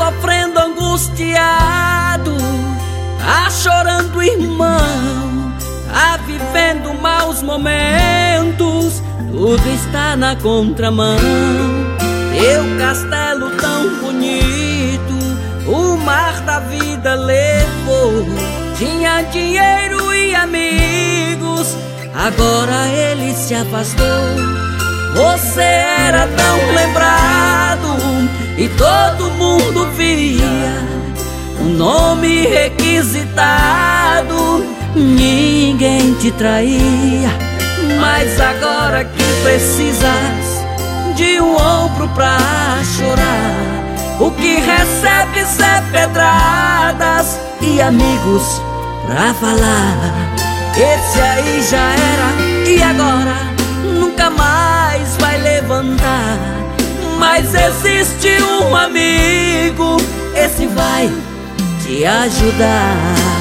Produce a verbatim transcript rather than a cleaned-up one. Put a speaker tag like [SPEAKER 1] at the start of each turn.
[SPEAKER 1] sofrendo angustiado, tá chorando, irmão, tá vivendo maus momentos, tudo está na contramão. Teu castelo tão bonito, o mar da vida levou. Tinha dinheiro e amigos, agora ele se afastou. Você era tão lembrado e todo mundo via um nome requisitado, ninguém te traía. Mas agora que precisas de um ombro pra chorar, o que recebes é pedradas e amigos pra falar. Esse aí já era e agora nunca mais vai levantar. Mas existe um amigo, esse vai te ajudar.